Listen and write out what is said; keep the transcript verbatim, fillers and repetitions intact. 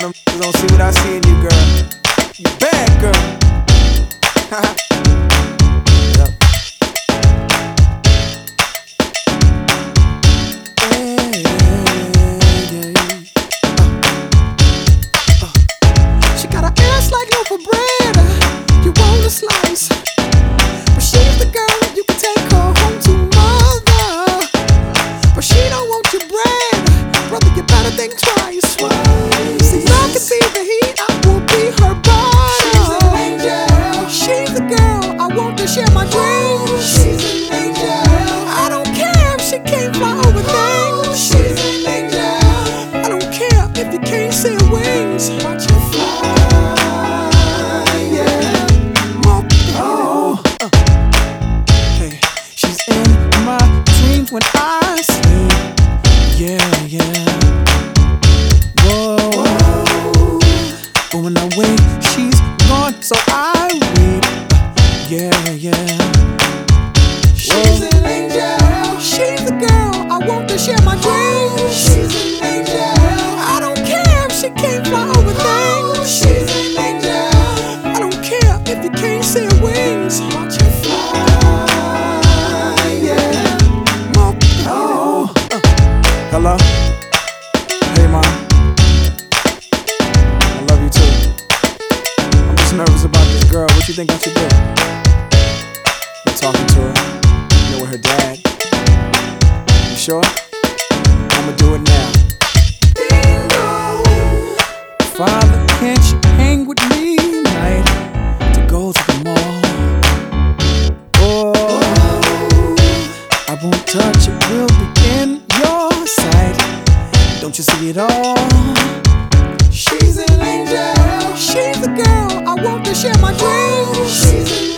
them don't see what I see in you, girl. You bad, girl. Yep. Hey, yeah, yeah. Uh, uh. She got an ass like loaf of bread. You want a slice, but she's the girl you can take her home to mother. But she don't want your bread, brother. You better think twice. See, love can be the heat, I will be her body. She's an angel. She's the girl I want to share my dreams. She's an angel. I don't care if she can't fly over things. She's an angel. I don't care if you can't see her wings. Watch her fly, yeah. More, oh, uh. Hey, she's in my dreams when I sleep. Yeah, yeah. But when I wake, she's gone, so I weep. Yeah, yeah. She's an angel. She's the girl I want to share my dreams. She's an angel. I don't care if she can't fly over things. She's an angel. I don't care if you can't see her wings. Watch her fly, yeah. More, oh, uh. Hello? Hey, mom. Nervous about this girl. What you think I should do? You're talking to her. You know, with her dad. You sure? I'ma do it now. Bingo. Father, can't you hang with me tonight to go to the mall? Oh, I won't touch it. We'll be in your sight. Don't you see it all? She's an angel. She's the girl I want to share my dreams. She's an